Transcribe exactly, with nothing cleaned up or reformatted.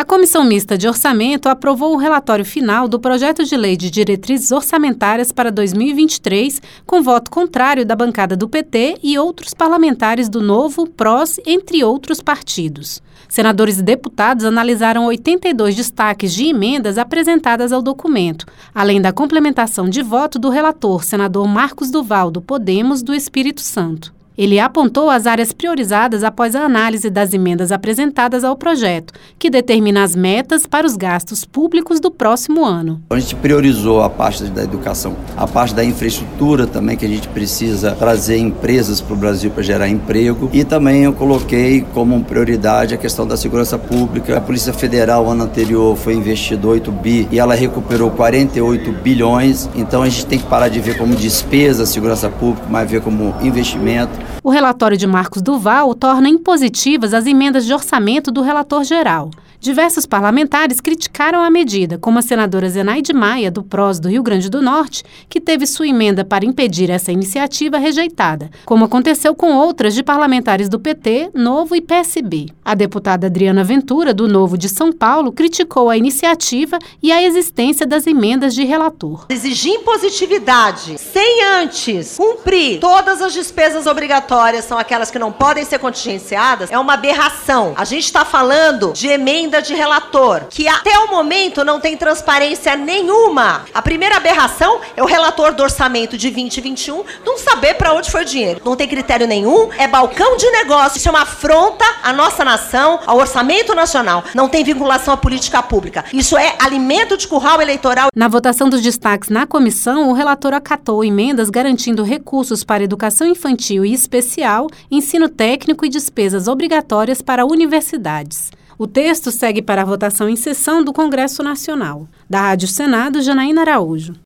Comissão Mista de Orçamento aprovou o relatório final do projeto de lei de diretrizes orçamentárias para dois mil e vinte e três, com voto contrário da bancada do P T e outros parlamentares do Novo, Prós, entre outros partidos. Senadores e deputados analisaram oitenta e dois destaques de emendas apresentadas ao documento, além da complementação de voto do relator, senador Marcos Duval, do Podemos do Espírito Santo. Ele apontou as áreas priorizadas após a análise das emendas apresentadas ao projeto, que determina as metas para os gastos públicos do próximo ano. A gente priorizou a parte da educação, a parte da infraestrutura também, que a gente precisa trazer empresas para o Brasil para gerar emprego. E também eu coloquei como prioridade a questão da segurança pública. A Polícia Federal, ano anterior, foi investido oito bi e ela recuperou quarenta e oito bilhões. Então a gente tem que parar de ver como despesa a segurança pública, mas ver como investimento. O relatório de Marcos Duval torna impositivas as emendas de orçamento do relator geral. Diversos parlamentares criticaram a medida, como a senadora Zenaide Maia, do Prós do Rio Grande do Norte, que teve sua emenda para impedir essa iniciativa rejeitada, como aconteceu com outras de parlamentares do P T, Novo e P S B. A deputada Adriana Ventura, do Novo de São Paulo, criticou a iniciativa e a existência das emendas de relator. Exigir impositividade sem antes cumprir todas as despesas obrigatórias, são aquelas que não podem ser contingenciadas, é uma aberração. A gente está falando de emenda de relator, que até o momento não tem transparência nenhuma. A primeira aberração é o relator do orçamento de vinte e vinte e um não saber para onde foi o dinheiro. Não tem critério nenhum, é balcão de negócio. Isso é uma afronta à nossa nação, ao orçamento nacional. Não tem vinculação à política pública. Isso é alimento de curral eleitoral. Na votação dos destaques na comissão, o relator acatou emendas garantindo recursos para educação infantil e especial, ensino técnico e despesas obrigatórias para universidades. O texto segue para a votação em sessão do Congresso Nacional. Da Rádio Senado, Janaína Araújo.